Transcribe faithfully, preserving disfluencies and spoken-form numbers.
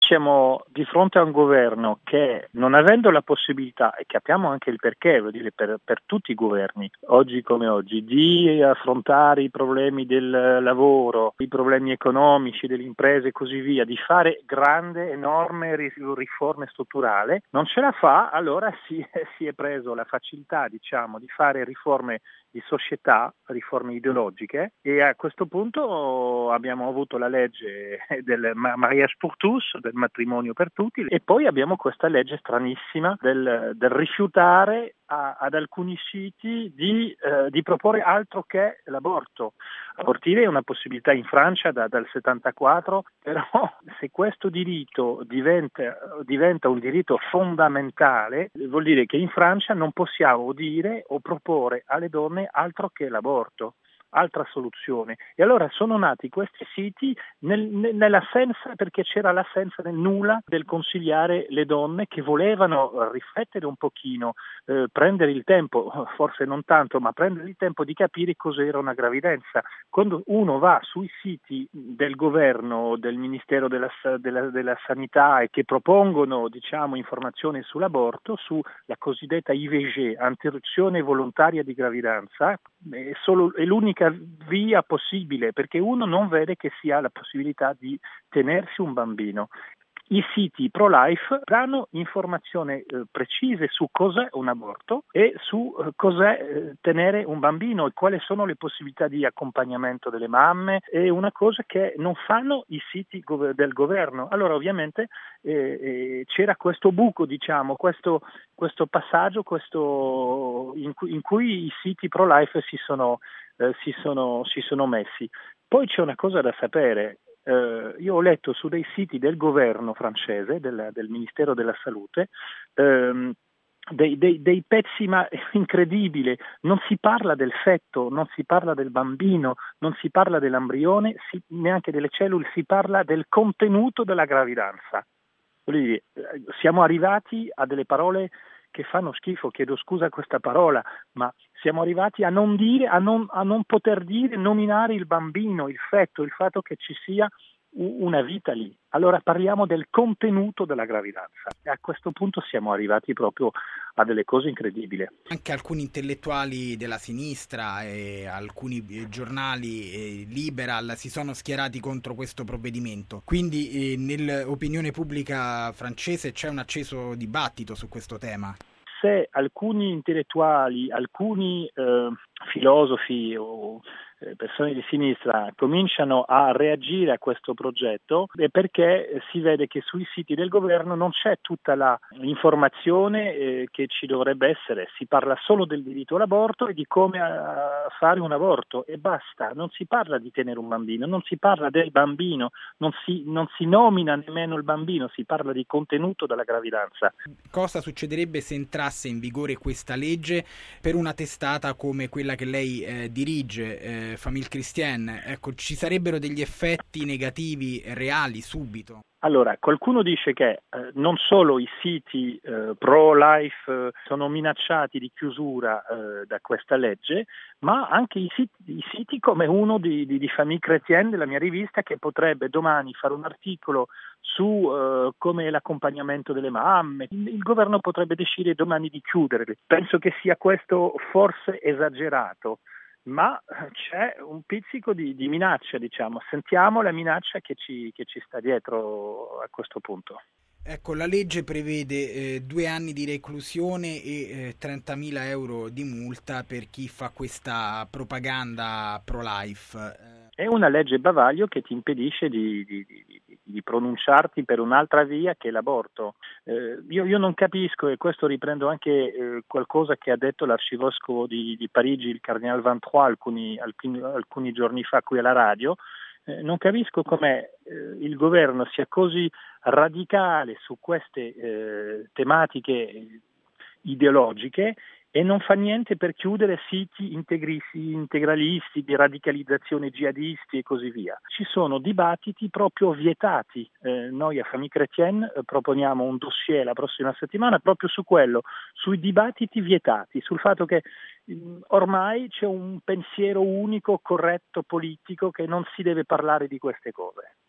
siamo di fronte a un governo che, non avendo la possibilità, e capiamo anche il perché, vuol dire per, per tutti i governi, oggi come oggi, di affrontare i problemi del lavoro, i problemi economici, delle imprese e così via, di fare grande, enorme riforme strutturali, non ce la fa, allora si, si è preso la facilità, diciamo, di fare riforme di società, riforme ideologiche, e a questo punto abbiamo avuto la legge del mariage pour tous, del matrimonio per tutti, e poi abbiamo questa legge stranissima del, del rifiutare a, ad alcuni siti di, eh, di proporre altro che l'aborto. Abortire è una possibilità in Francia da, dal settantaquattro, però se questo diritto diventa, diventa un diritto fondamentale, vuol dire che in Francia non possiamo dire o proporre alle donne altro che l'aborto, altra soluzione. E allora sono nati questi siti nel, nell'assenza, perché c'era l'assenza nel nulla del consigliare le donne che volevano riflettere un pochino, eh, prendere il tempo, forse non tanto, ma prendere il tempo di capire cos'era una gravidanza. Quando uno va sui siti del governo, del Ministero della, della, della Sanità, e che propongono, diciamo, informazioni sull'aborto, sulla cosiddetta I V G, interruzione volontaria di gravidanza, è, solo, è l'unica via possibile, perché uno non vede che si ha la possibilità di tenersi un bambino. I siti pro-life danno informazioni eh, precise su cos'è un aborto e su eh, cos'è eh, tenere un bambino e quali sono le possibilità di accompagnamento delle mamme. È una cosa che non fanno i siti gov- del governo. Allora ovviamente eh, eh, c'era questo buco, diciamo, questo, questo passaggio questo in, cui, in cui i siti pro-life si sono, eh, si sono, si sono messi. Poi c'è una cosa da sapere. Uh, io ho letto su dei siti del governo francese, del, del Ministero della Salute, um, dei, dei, dei pezzi ma incredibili. Non si parla del feto, non si parla del bambino, non si parla dell'embrione, si, neanche delle cellule, si parla del contenuto della gravidanza. Voglio dire, siamo arrivati a delle parole che fanno schifo, chiedo scusa a questa parola, ma siamo arrivati a non dire, a non, a non poter dire, nominare il bambino, il feto, il fatto che ci sia una vita lì. Allora parliamo del contenuto della gravidanza, e a questo punto siamo arrivati proprio a delle cose incredibili. Anche alcuni intellettuali della sinistra e alcuni giornali eh, liberal si sono schierati contro questo provvedimento, quindi eh, nell'opinione pubblica francese c'è un acceso dibattito su questo tema. Se alcuni intellettuali, alcuni eh, filosofi o eh, persone di sinistra cominciano a reagire a questo progetto, è perché si vede che sui siti del governo non c'è tutta la informazione eh, che ci dovrebbe essere. Si parla solo del diritto all'aborto e di come uh, fare un aborto e basta. Non si parla di tenere un bambino, non si parla del bambino, non si, non si nomina nemmeno il bambino, si parla di contenuto della gravidanza. Cosa succederebbe se entrasse in vigore questa legge per una testata come quella che lei eh, dirige, eh, Famille Chrétienne? Ecco, ci sarebbero degli effetti negativi reali subito? Allora, qualcuno dice che eh, non solo i siti eh, pro-life eh, sono minacciati di chiusura eh, da questa legge, ma anche i siti, i siti come uno di, di, di Famille Chrétienne, della mia rivista, che potrebbe domani fare un articolo su eh, come l'accompagnamento delle mamme. Il, il governo potrebbe decidere domani di chiuderli. Penso che sia questo forse esagerato. Ma c'è un pizzico di, di minaccia, diciamo. Sentiamo la minaccia che ci, che ci sta dietro a questo punto. Ecco, la legge prevede eh, due anni di reclusione e eh, trentamila euro di multa per chi fa questa propaganda pro-life. È una legge bavaglio che ti impedisce di, di, di, di pronunciarti per un'altra via che l'aborto. Eh, io, io non capisco, e questo riprendo anche eh, qualcosa che ha detto l'arcivescovo di, di Parigi, il cardinal Vintroy, alcuni, alcuni, alcuni giorni fa qui alla radio. Eh, non capisco come eh, il governo sia così radicale su queste eh, tematiche ideologiche e non fa niente per chiudere siti integristi, integralisti, di radicalizzazione jihadisti e così via. Ci sono dibattiti proprio vietati. Eh, noi a Famille Chrétienne eh, proponiamo un dossier la prossima settimana proprio su quello, sui dibattiti vietati, sul fatto che mh, ormai c'è un pensiero unico, corretto, politico, che non si deve parlare di queste cose.